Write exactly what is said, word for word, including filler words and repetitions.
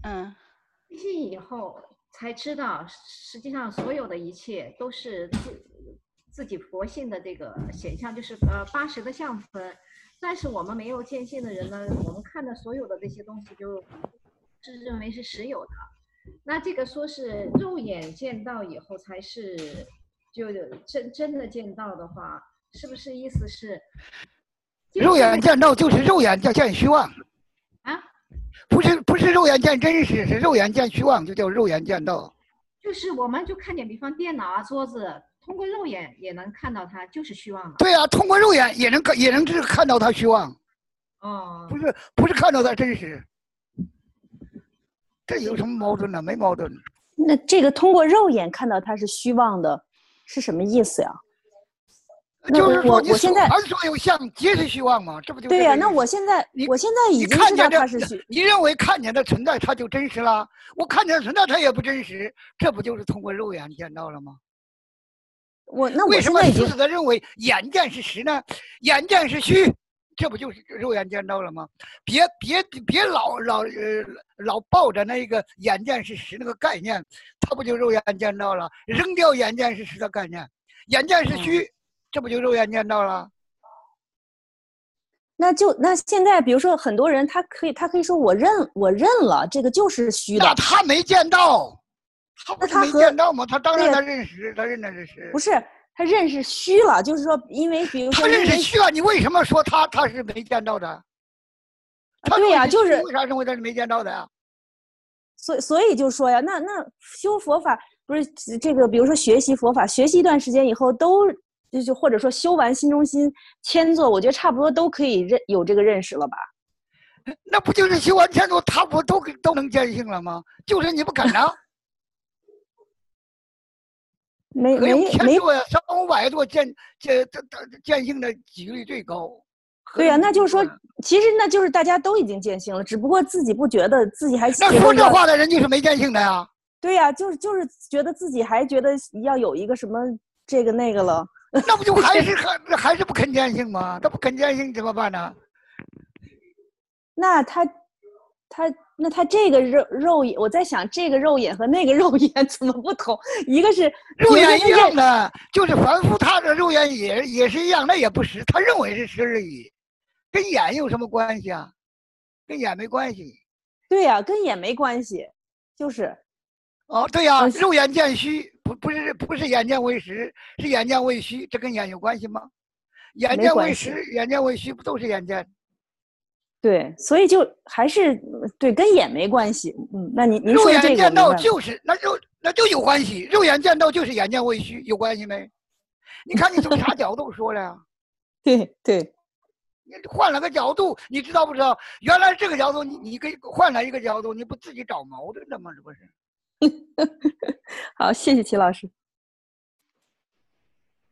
嗯， 见性以后才知道，实际上所有的一切都是自自己佛性的这个显象，就是呃八十的相分。但是我们没有见性的人呢，我们看的所有的这些东西，就是认为是实有的。那这个说是肉眼见到以后才是，就真真的见到的话，是不是意思是？ 肉眼见到就是肉眼见见虚妄啊？ 不是不是肉眼见真实，是肉眼见虚妄，就叫肉眼见到。 就是我们就看见，比方电脑啊、桌子，通过肉眼也能看到它就是虚妄了。 对啊，通过肉眼也能也能是看到它虚妄。 哦。 不是不是看到它真实。这有什么矛盾呢？没矛盾。 那这个通过肉眼看到它是虚妄的，是什么意思呀？ 就是说， 我现在凡所有相，皆是虚妄嘛，这不就对呀？那我现在我现在已经知道它是虚， 你认为看见的存在它就真实了？我看见存在它也不真实，这不就是通过肉眼见到了吗？ 我那我为什么死死的认为眼见是实呢？眼见是虚，这不就是肉眼见到了吗？别别别老老呃老抱着那个眼见是实那个概念，它不就肉眼见到了？扔掉眼见是实的概念，眼见是虚。嗯，这不就肉眼见到了？ 那就那现在，比如说很多人，他可以他可以说我认我认了，这个就是虚的。 那他没见到， 那他没见到吗？他当然他认识，他认的是实。 不是他认是虚了，就是说，因为比如说他认识虚了，你为什么说他他是没见到的？他对呀，就是为啥认为他是没见到的呀？ 所以所以就说呀，那那修佛法不是这个，比如说学习佛法，学习一段时间以后都。就就或者说修完心中心千座，我觉得差不多都可以认有这个认识了吧？ 那不就是修完千座，他不都都能见性了吗？就是你不肯啊！ 没没没千座呀，三五百座见见见性的几率最高。 对呀、啊，那就是说，其实那就是大家都已经见性了，只不过自己不觉得自己还那说这话的人就是没见性的呀。 对呀、啊，就是就是觉得自己还觉得要有一个什么这个那个了。 那不就还是还还是不肯见性吗？他不肯见性怎么办呢？ 那他他那他这个肉肉眼，我在想这个肉眼和那个肉眼怎么不同？一个是肉眼一样的，就是凡夫他的肉眼也也是一样，那也不实，他认为是实而已，跟眼有什么关系啊？跟眼没关系。 对呀、啊，跟眼没关系，就是。 哦，对呀、啊，肉眼见虚，不不是不是眼见为实，是眼见为虚，这跟眼有关系吗？眼见为实，眼见为虚，不都是眼见？ 对，所以就还是对跟眼没关系。嗯，那您您说这个， 肉眼见到就是那肉那就有关系，肉眼见到就是眼见为虚，有关系没？你看你从啥角度说的呀？ 对对， 你换了个角度，你知道不知道？原来这个角度，你你给换了一个角度，你不自己找矛盾的吗？这不是？ 好，谢谢齐老师。